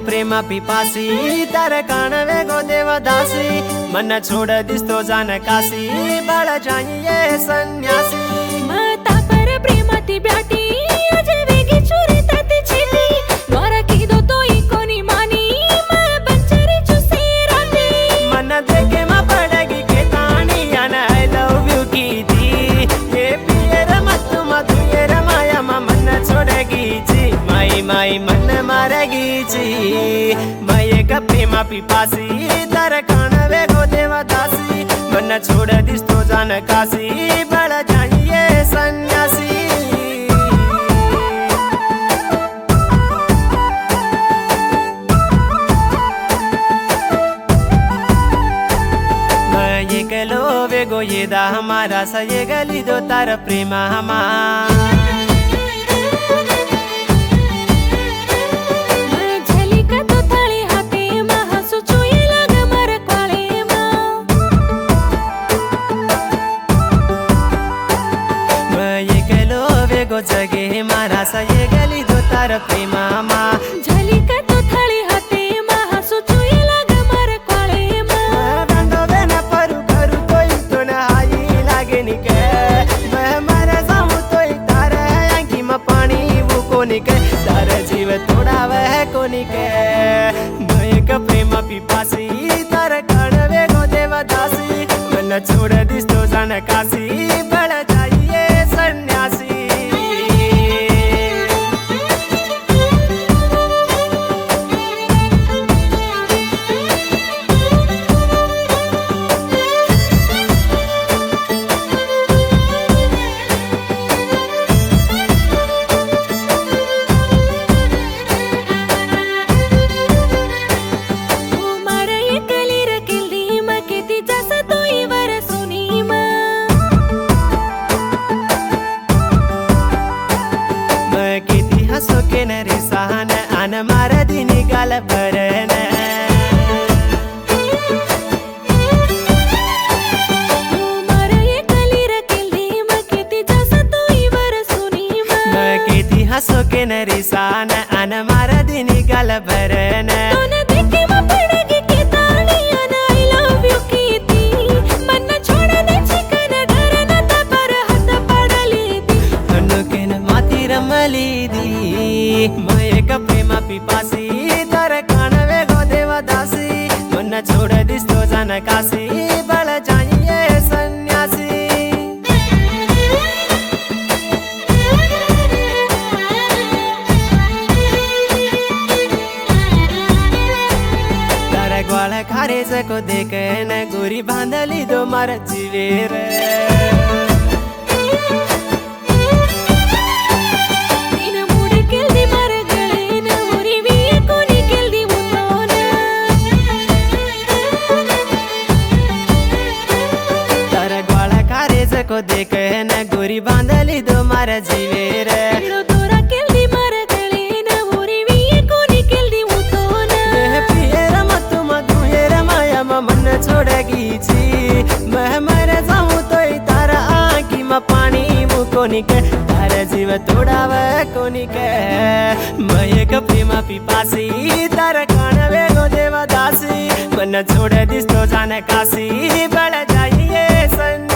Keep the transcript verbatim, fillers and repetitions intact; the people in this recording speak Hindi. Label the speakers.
Speaker 1: प्रेम पिपासी तार काणवे गो देवदासी मन छोड़ दिस्तो जान काशी बळ जाइए सन्यासी
Speaker 2: माता पर प्रेमाती ब्याटी अजे वेगी चोरी ताती छेली मारा कीधो तो ई कोनी मानी मैं बंचरी चुसे राती
Speaker 1: मन देखे मा पड़ेगी के तानी अन आई लव यू की थी ये पियर मत मधुर माया मा मन छोड़ेगी जी माई माई मन मारेगी जी मैं एक प्रेम पिपासी तार काणवे गो देवदासी मन छोड़ दिस्तो जान काशी बळ जाइए सन्यासी मैं ये गलो वेगो ये दा हमारा सा ये गली दो तार प्रेम हमारा जगे मारा सा ये गली दो तार प्रेम मा
Speaker 2: झली का तो थाली हाथे मा हसो चुई लाग मार काळे मा
Speaker 1: रंडो बेना परू करू कोई तो न आई लागे निके मैं मरे जाऊं तो तारे आंखी में पानी वो कोनी के तारे जीव थोड़ा वह कोनी के मैं एक प्रेम पिपासी तार काणवे गो देवदासी मन छोड़ दिस्तो जान काशी बळ जाइए सन्यासी अन मारा दिनी गाल भरन
Speaker 2: मारा ये कली रखेल दी मकेती जसा तो इवर सुनी मैं
Speaker 1: केती हसो के नरिसान अन मारा दिनी गाल भरन
Speaker 2: तो न देखे मा पड़ेगी के तानी अन आई लव यू कीती मन छोड़ दे चिकन घर न त पर हाथ पड़ली दी
Speaker 1: अनु के न माती रमली दी मैं एक प्रेम पिपासी तार काणवे गो देवदासी मन छोड़ दिस्तो जान काशी बळ जाइए सन्यासी तार ग्वाल खारे को देखे न गोरी बांधली दो मार जीवेर को देखे न गोरी बांधली दो मार जीवेर
Speaker 2: तोरा केल्दी मार गले न ओरी वी कोनी केल्दी उतोन
Speaker 1: पियर मत मधुर माया मा मन छोड़ेगी जी मैं मर जाऊं तो तारा आँखी में पानी मुकोनी के तारा जीव तोड़ा वह कोनी के मैं एक प्रेम पिपासी तार काणवे गो देवदासी मन छोड़ दिस्तो जान काशी बळ जाइए सन